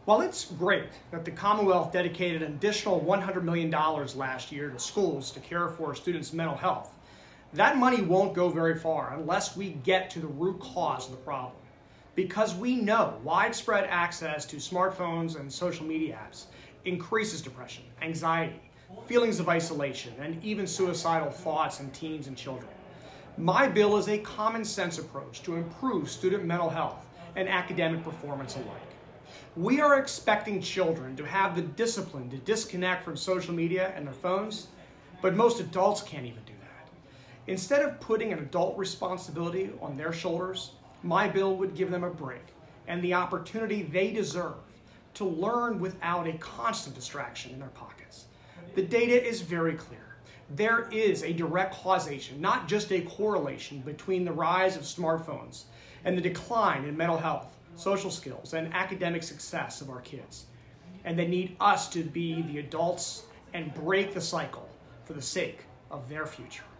While it's great that the Commonwealth dedicated an additional $100 million last year to schools to care for students' mental health, that money won't go very far unless we get to the root cause of the problem. Because we know widespread access to smartphones and social media apps increases depression, anxiety, feelings of isolation, and even suicidal thoughts in teens and children. My bill is a common sense approach to improve student mental health and academic performance alike. We are expecting children to have the discipline to disconnect from social media and their phones, but most adults can't even do that. Instead of putting an adult responsibility on their shoulders, my bill would give them a break and the opportunity they deserve to learn without a constant distraction in their pockets. The data is very clear. There is a direct causation, not just a correlation, between the rise of smartphones and the decline in mental health, social skills, and academic success of our kids. And they need us to be the adults and break the cycle for the sake of their future.